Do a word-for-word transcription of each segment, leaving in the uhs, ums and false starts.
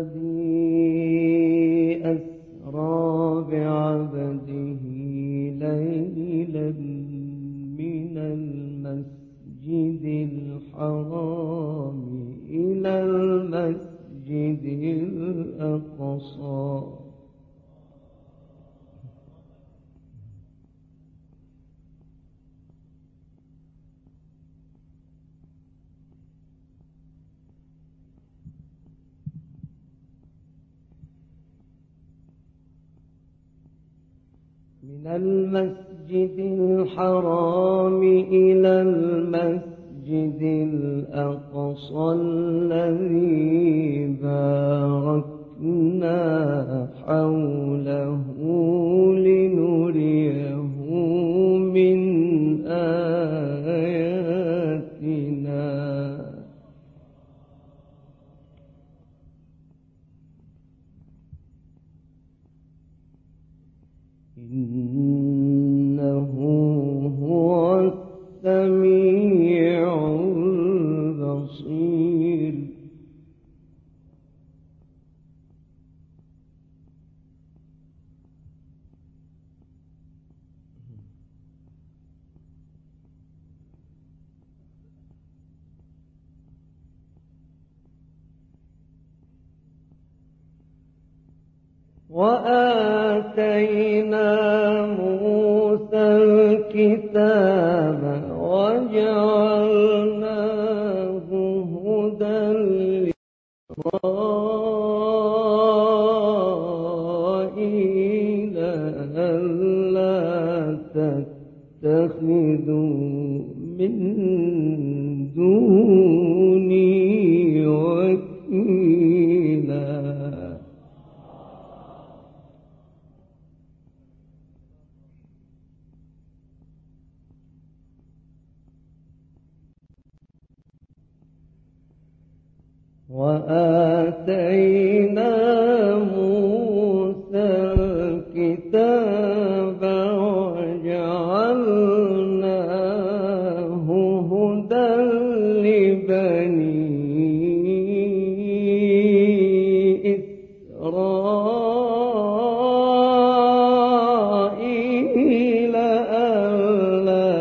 الذي أسرى بعبده ليلا من المسجد الحرام إلى المسجد الأقصى من المسجد الحرام إلى المسجد الأقصى الذي باركنا حوله لنريه من آياتنا إنه هو السميع البصير. وآتينا موسى الكتاب وجعلناه هدى لإسرائيل ألا تتخذوا من دوني وكيلا. وآتينا موسى الكتاب وجعلناه هدى لبني إسرائيل ألا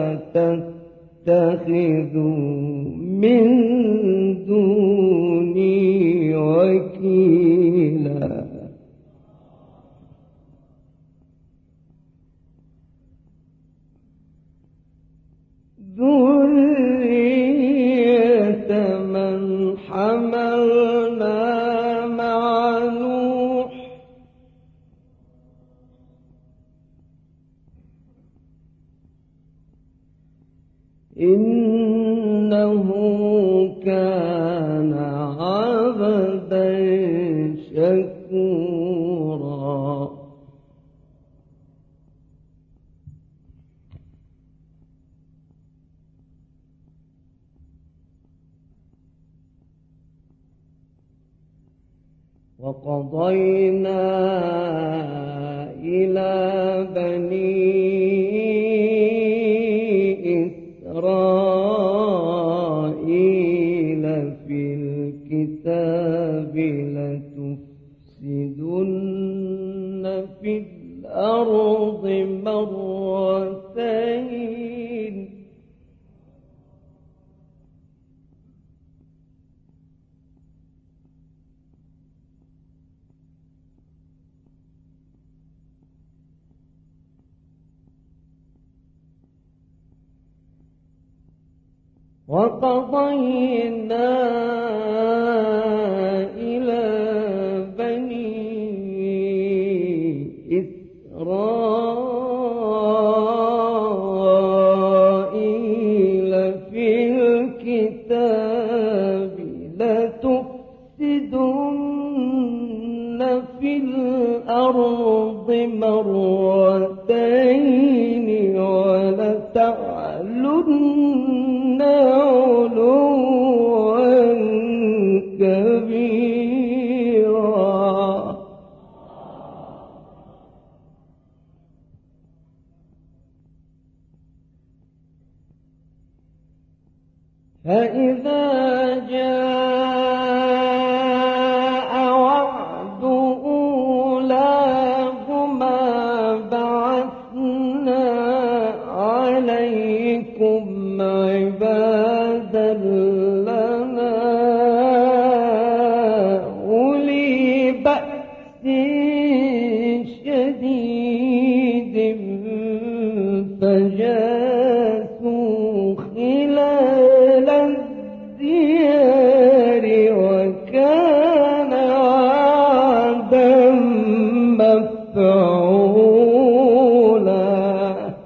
تتخذوا من دوني وكيلا. ذرية من حملنا مع نوح إنه كان عبدا شكورا. وقضينا إلى بني إسرائيل في الكتاب لتفسدن في الأرض مرتين وقضينا إلى بني إسرائيل في الكتاب لتفسدن في الأرض مرتين ولتعلن علوا كبيرا. فإذا جاء شديد فجاسوا خلال الديار وكان وعدا مفعولا.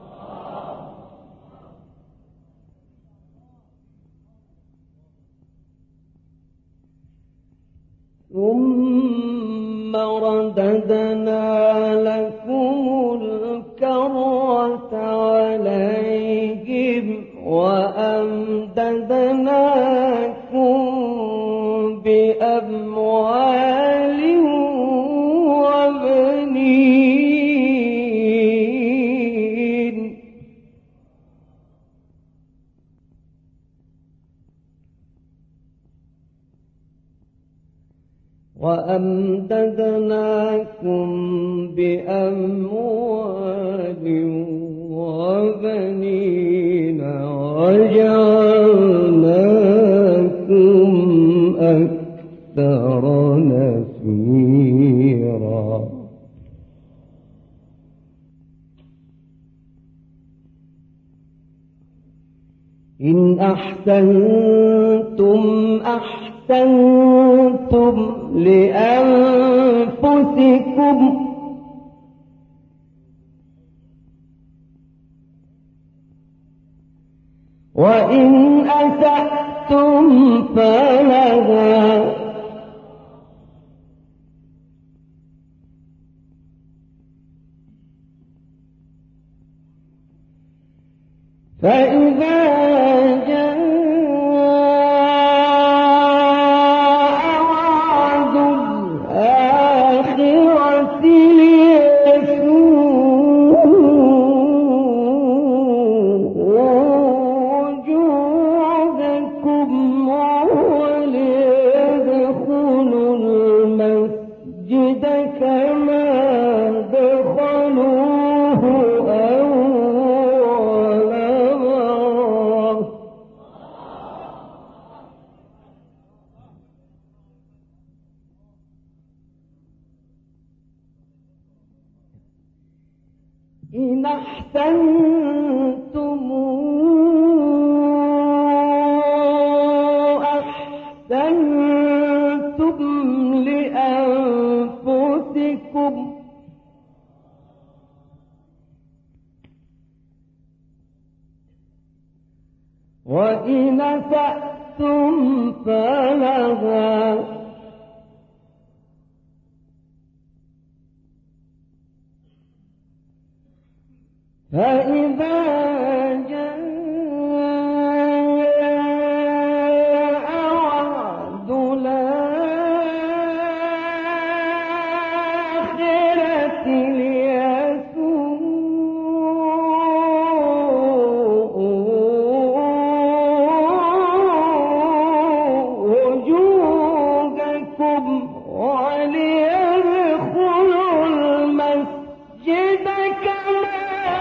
ثم رددنا لكم الكرة عليهم وأمددناكم بأموال وبنين وأمددناكم بأموال وبنين وجعلناكم أكثر نفيرا. إن أحسنتم أحسنتم لأنفسكم وإن أسأتم فلها فإذا جاء وعد الآخرة ليسوءوا وجوهكم وليدخلوا المسجد كما دخلوه إن أحسنتم أحسنتم لأنفسكم وإن أسأتم فلها فإذا جاء وعد الآخرة ليسوءوا وجوهكم وليدخلوا المسجد كما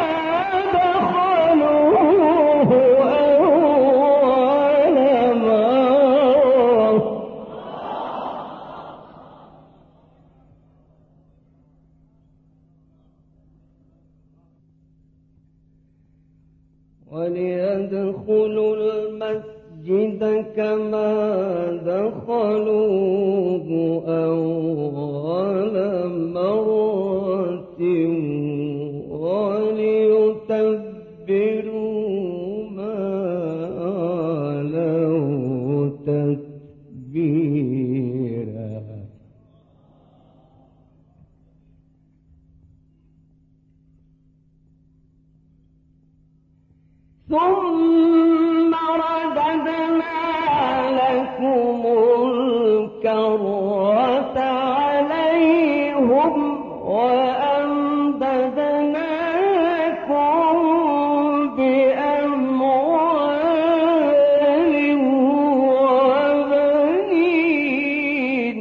وليدخلوا المسجد كما دخلوه أول مرة وليتبروا ما علوا تتبيرا. ثم رددنا لكم الكرة عليهم وأمددناكم بأموال وبنين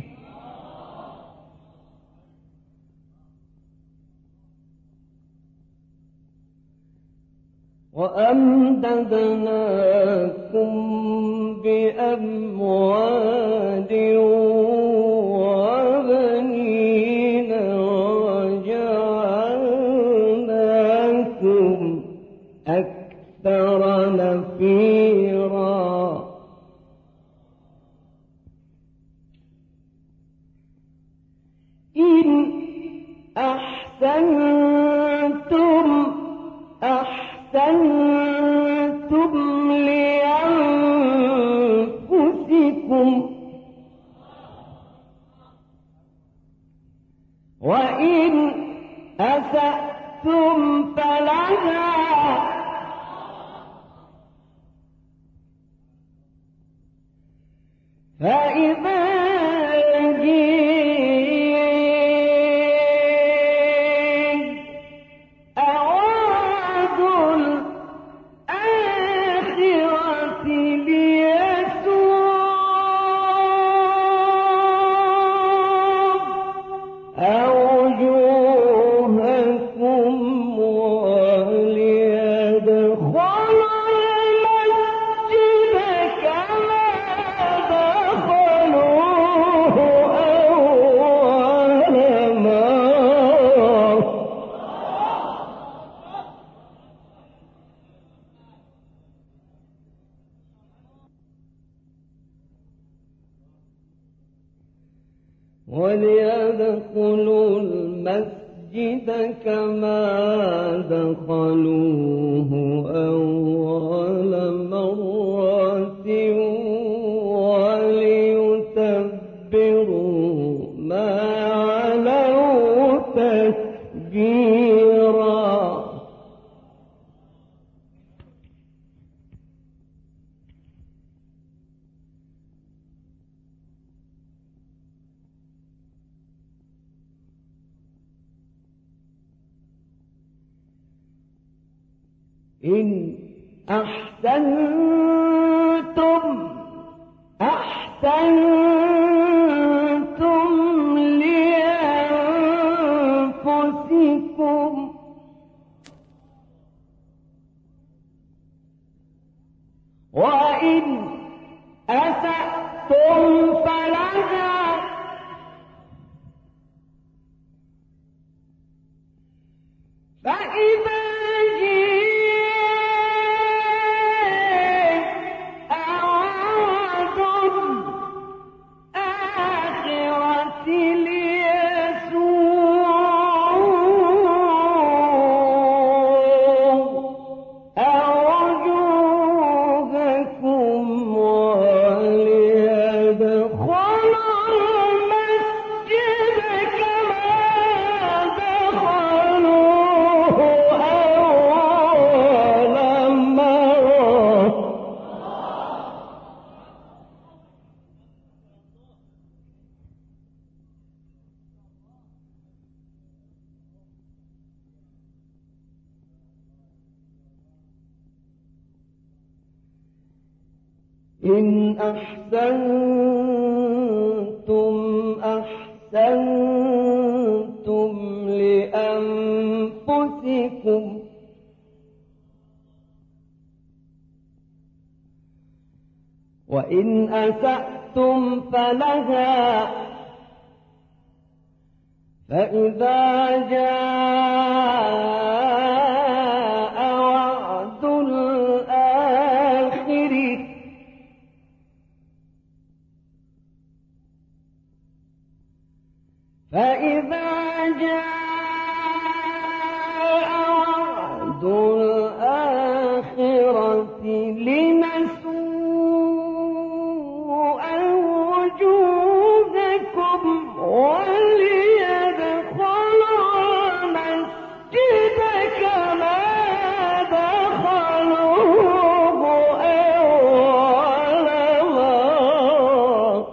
وأمددناكم بأموال وبنين أحسنتم أحسنتم لأنفسكم وإن أسأتم فلها فإذا وليدخلوا المسجد كما دخلوه أول مرة وليتبروا ما علوا تتبيرا. إن أحسنتم أحسنتم لأنفسكم وإن أسأتم فلها فإذا إن أحسنتم أحسنتم لأنفسكم وإن أسأتم فلها فإذا جاء وعد الآخرة فإذا جاء وعد الآخرة لنسوء وجوهكم وليدخلوا المسجد كما دخلوه أول مرة.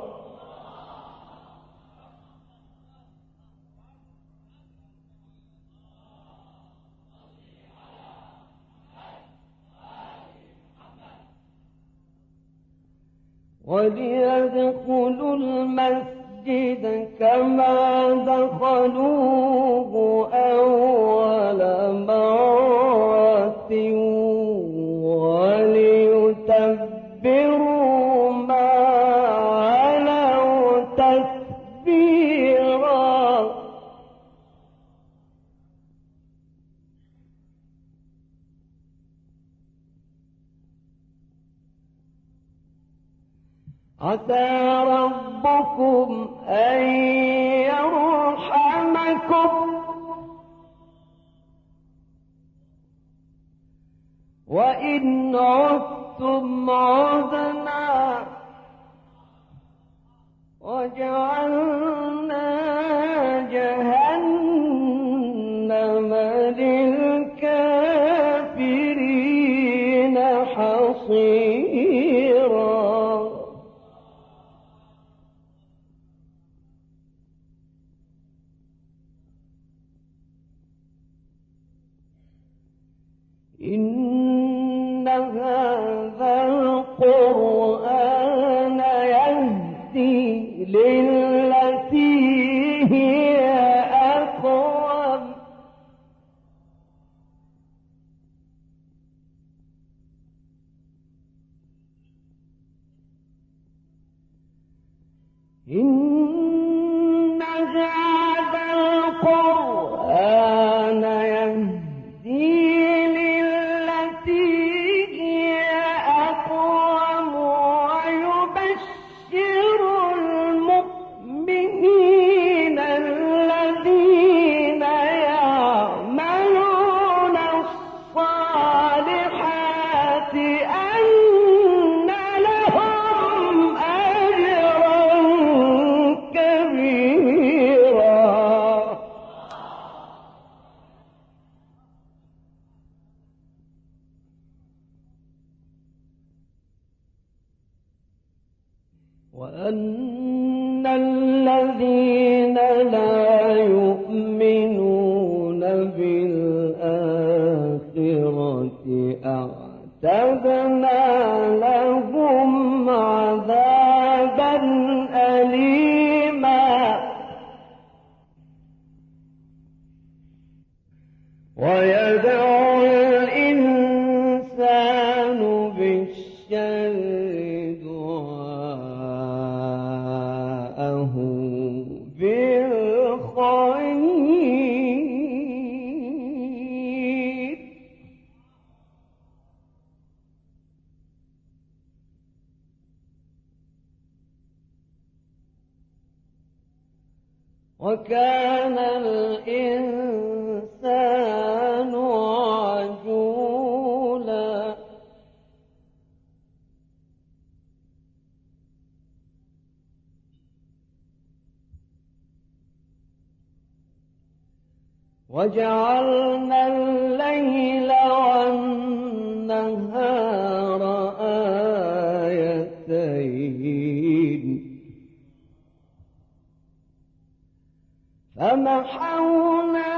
وليدخلوا المسجد كما دخلوه أول مرة وليتبروا ما علوا تتبيرا. عسى ربكم أن يرحمكم عدتم عدنا وجعلنا جهنم للكافرين حصيرا. إن هذا القرآن يهدي للتي هي أقوم إن هذا القرآن يهدي وأن الذين لا يؤمنون بالآخرة أعتدنا لهم عذابا أليما. ويدعو الإنسان بالشر بالخير وكان الإنسان عجولا. وجعلنا الليل والنهار آيتين فمحونا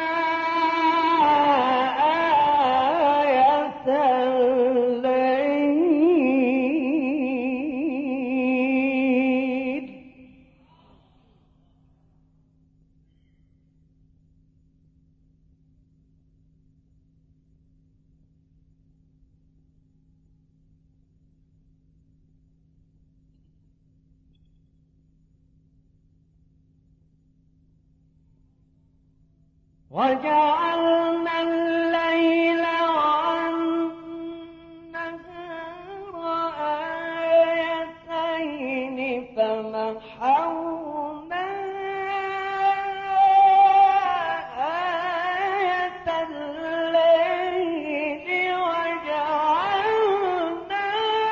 آية الليل وجعلنا الليل والنهار آيتين فمحونا آية الليل وجعلنا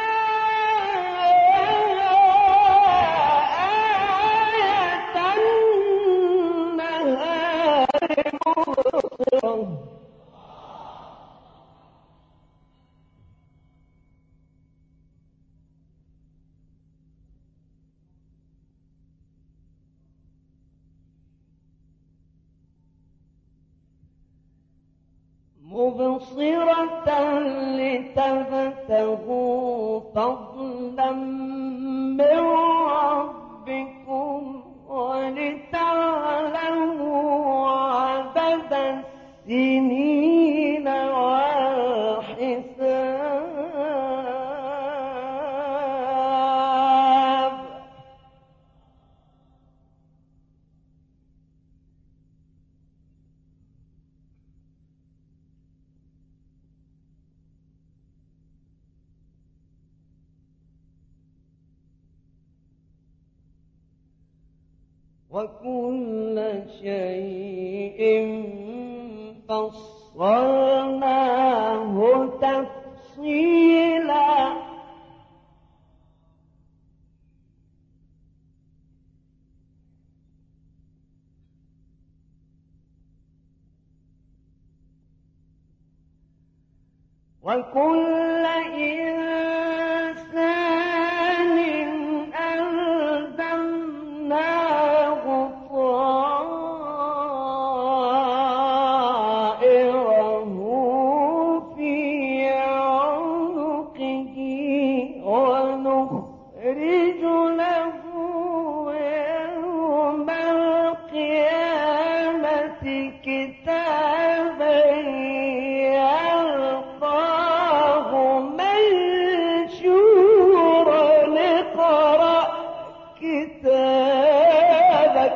آية النهار مبصرة لتبتغوا فضلا من ربكم ولتعلموا عدد السنين والحساب. وكل شيء فصلناه تفصيلا وكل إنسان ألزمناه طائره في عنقه ونخرج له يوم القيامة كتابا يلقاه منشورا اقرأ كتابك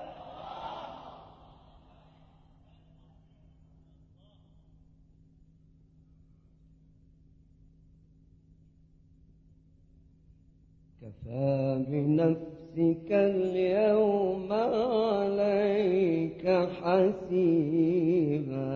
كفى بنفسك اليوم عليك حسيبا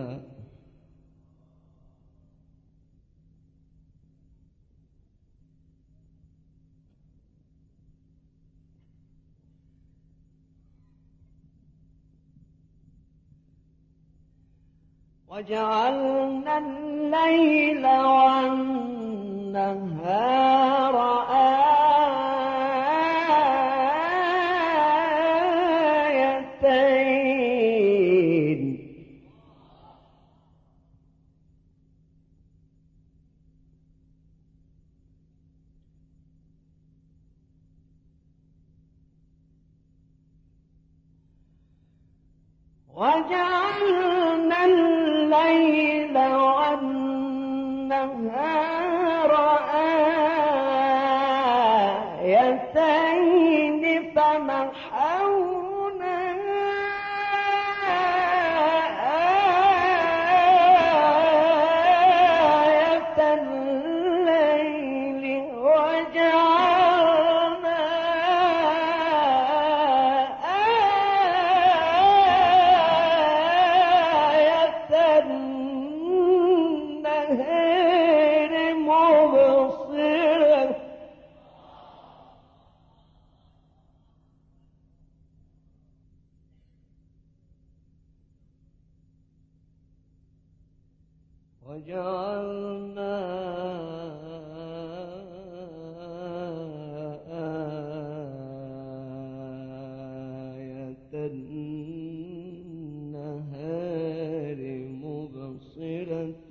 وجعلنا الليل والنهار آيتين وجعلنا الليل والنهار آيتين فمحونا آية الليل وجعلنا النهار مبصرا وجعلنا آية النهار مبصرة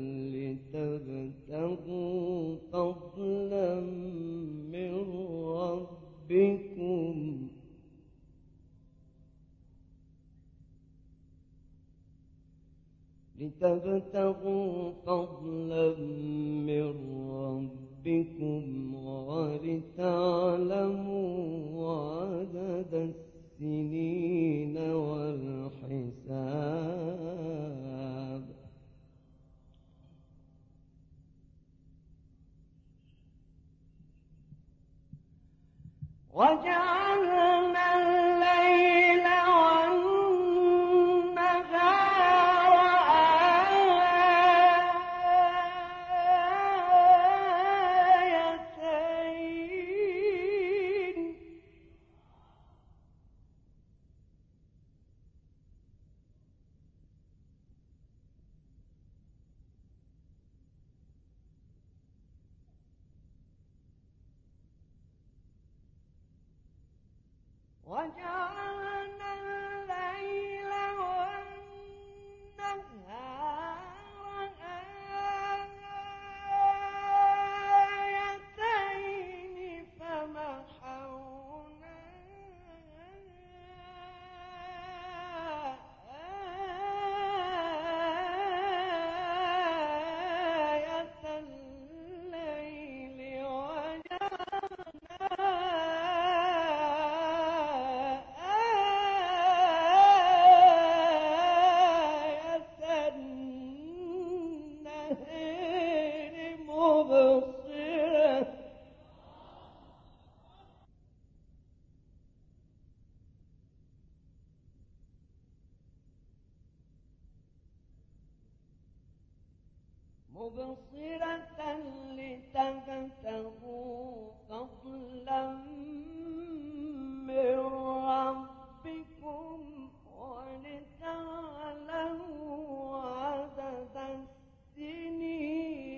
لتبتغوا فضلا من ربكم لتبتغوا فضلا من ربكم ولتعلموا عدد السنين والحساب وجعلنا الليل والنهار آيتين وجعلنا الليل والنهار آيتين فمحونا آية الليل مبصرة لتبتغوا فضلا من ربكم ولتعلموا عدد السنين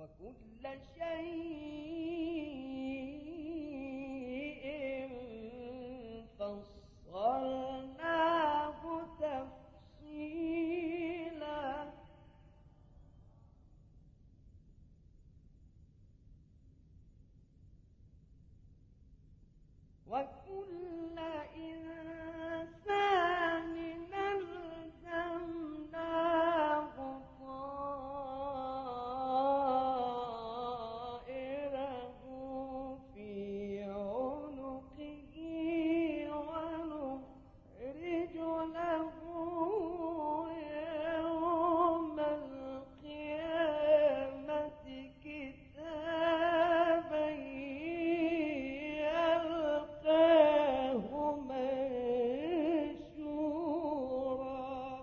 وكل شيء فصلناه تفصيلا وكل إنسان ألزمناه طائره في عنقه ونخرج له يوم القيامة كتابا يلقاه منشورا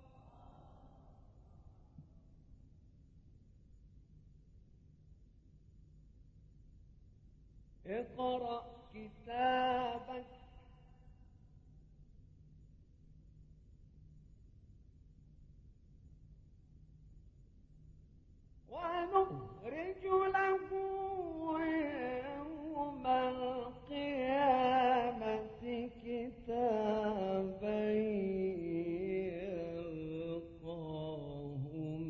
اقرأ كتابك ونخرج له يوم القيامة كتابا يلقاه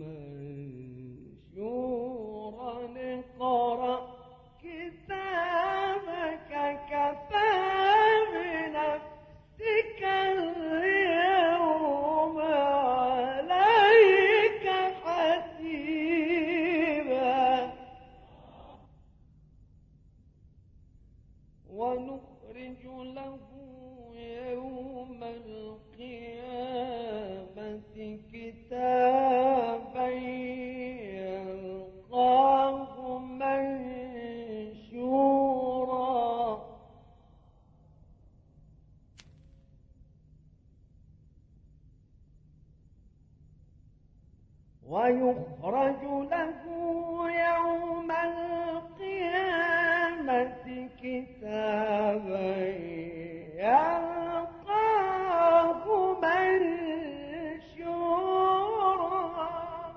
منشورا اقرأ كتابك كفى بنفسك اليوم عليك حسيبا ونخرج له يوم القيامة كتابا يلقاه منشورا ويخرج له يوم القيامة كتابا يلقاه منشورا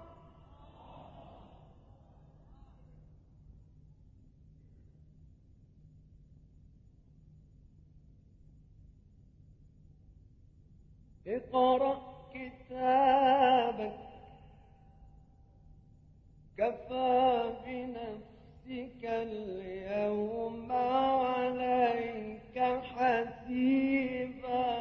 اقرأ كتابك كفى بنفسك اليوم عليك حسيبا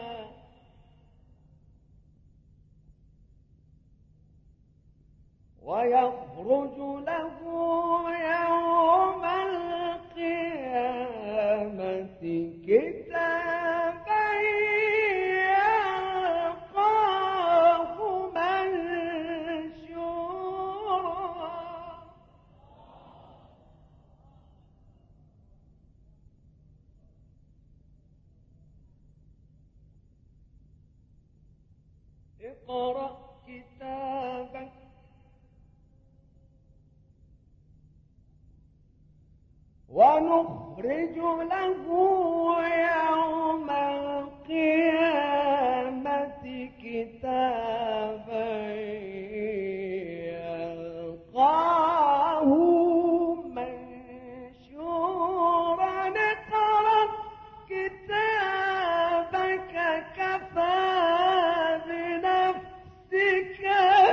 ويخرج له يوم القيامة كتابا يلقاه منشورا اقرأ كتابك ونخرج له يوم القيامة كتابا يلقاه منشورا اقرأ كتابك كفى بنفسك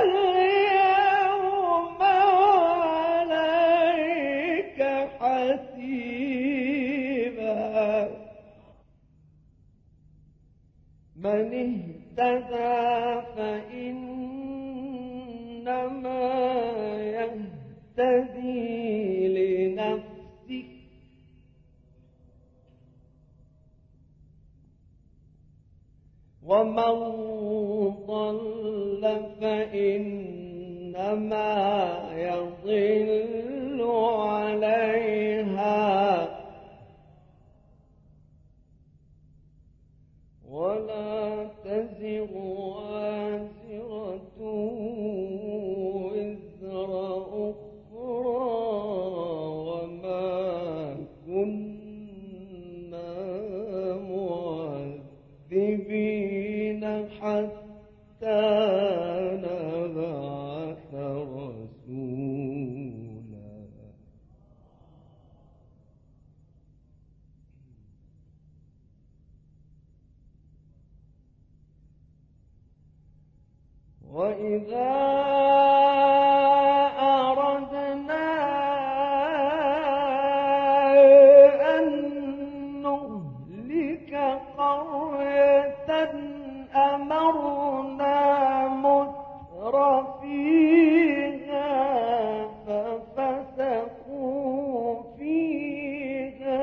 اليوم عليك حسيبا من اهتدى فإنما يهتدي لنفسه ومن ضل فإنما يضل عليها ولا تزر وازرة وزر أخرى وما كنا معذبين حتى نبعث رسولا وإذا أردنا أن نهلك قرية أمرنا متر فيها ففسقوا فيها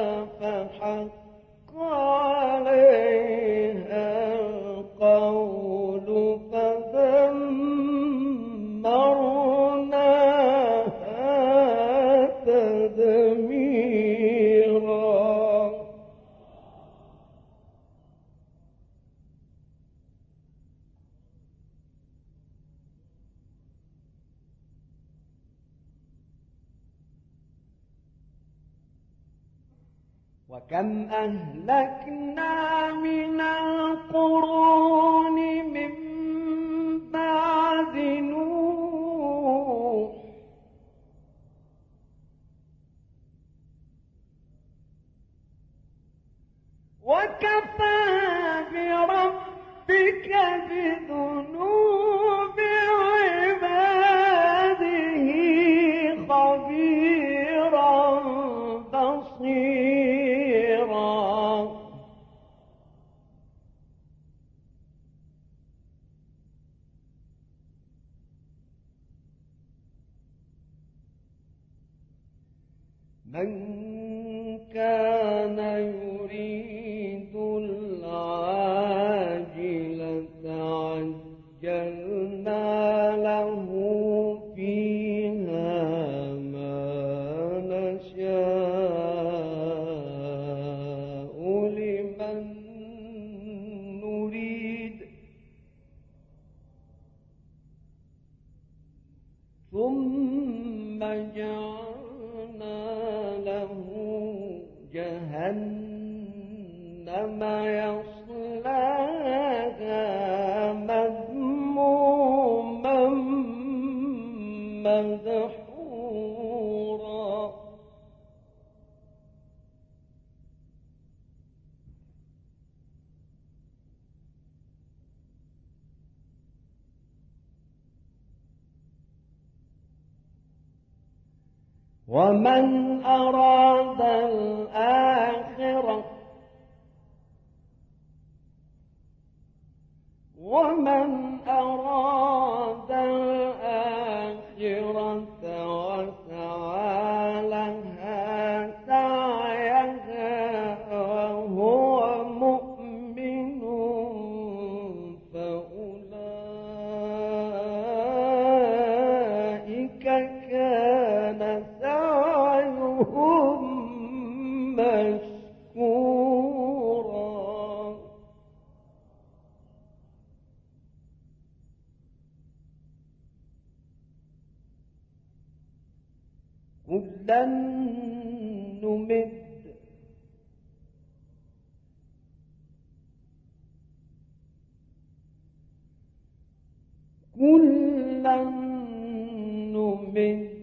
فحق عليها القول فدمرناها تدميرا. وكم أهلكنا من القرون من بعد نوح وكفى بربك بذنوب عباده خبيرا بصيرا. من كان يريد العاجلة عجلنا له فيها ما نشاء لمن نريد ثم جعلنا له جهنم يصلاها مذموما مدحورا. ومن أراد الآخرة ومن أراد الآخرة وسعى لها سعيها وهو مؤمن فأولئك كان سعيهم مشكورا. كلا نمد كلا نمد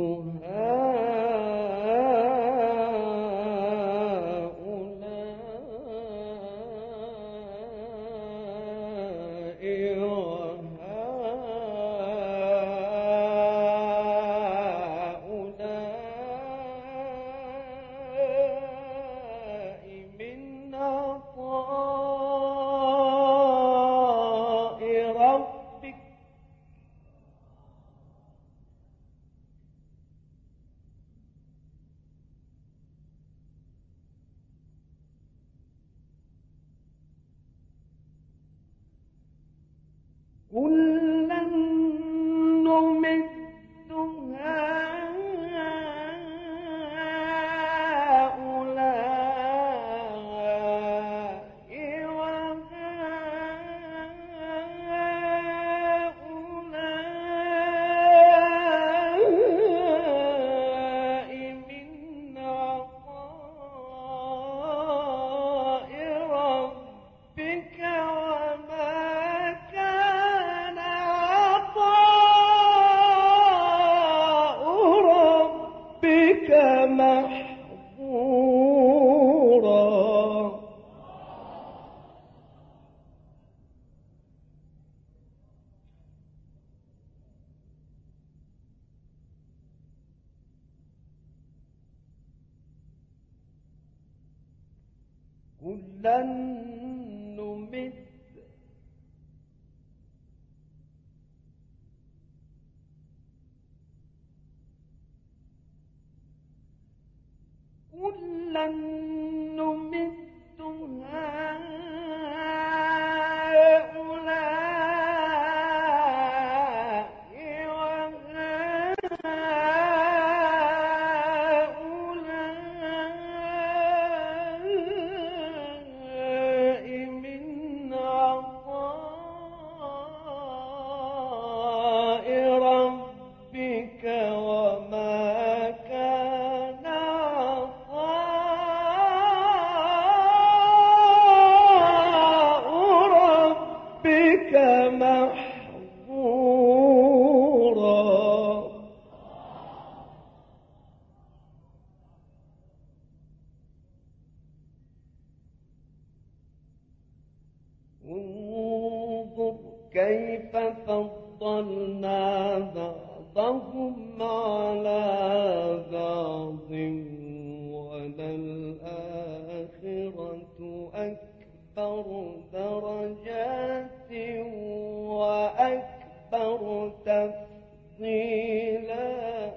كلا نمد محظورا. كلا نمد كلا نمد انظر كيف فضلنا بعضهم على بعض وللآخرة أكبر درجات وأكبر تفضيلا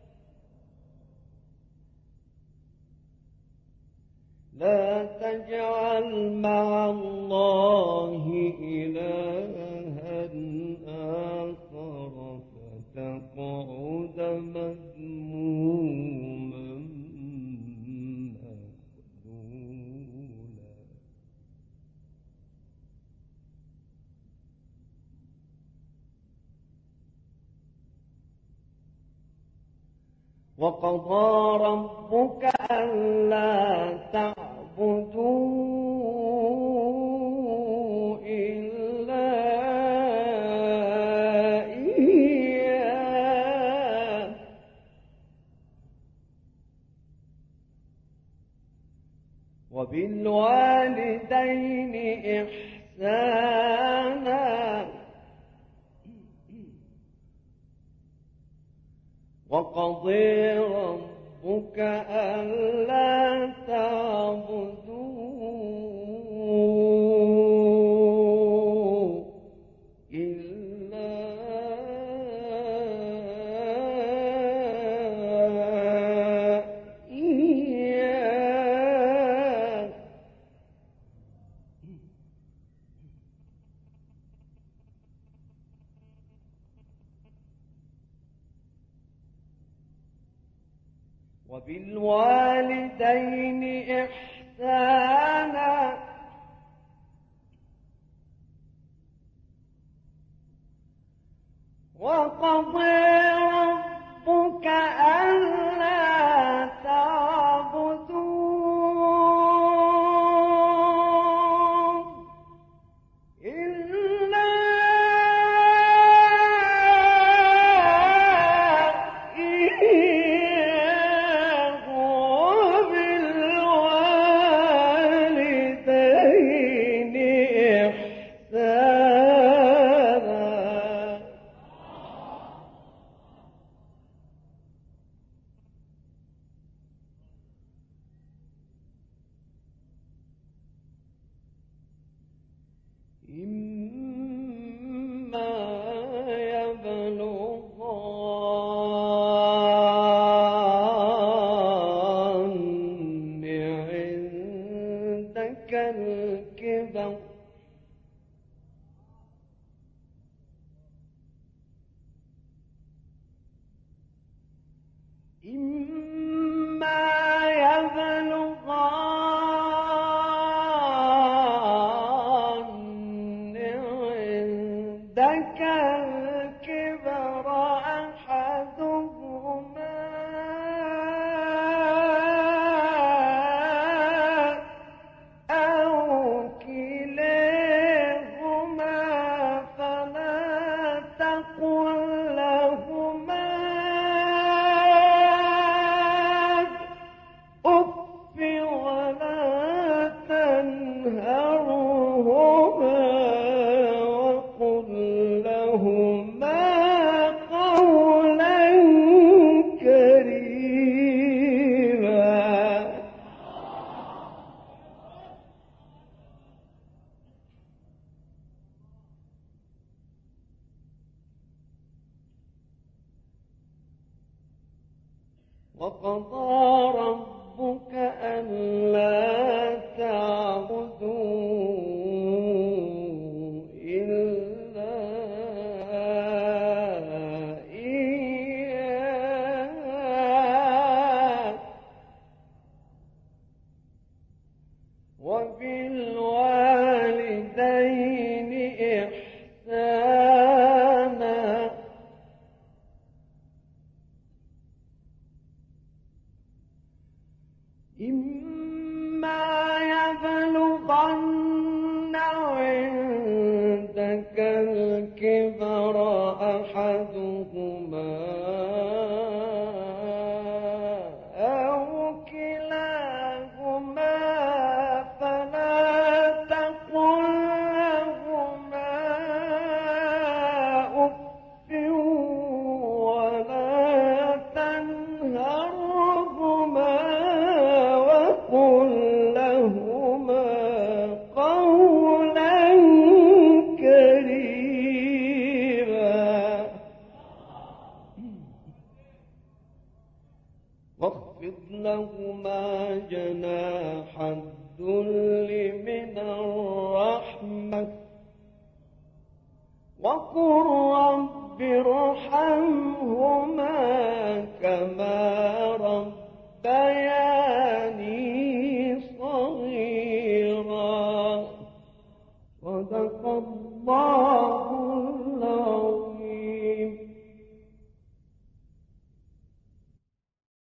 لا تجعل مع الله إلها آخر فتقعد مذموما مخذولا. وقضى ربك ألا تعبدوا إلا إياه وبالوالدين إحسانا وقضى ربك ألا تعبدوا إلا إياه وبالوالدين إحسانا وقضى ربك ألا تعبدوا إلا إياه وبالوالدين إحسانا وقضى ربك ألا تعبدوا إلا إياه وبالوالدين إحسانا إما يبلغن عندك الكبر أحدهما أو كلاهما فلا تقل لهما أف ولا تنهرهما وقل لهما قولا كريما واخفض لهما جناح الذل من الرحمة وقل رب ارحمهما كما ربياني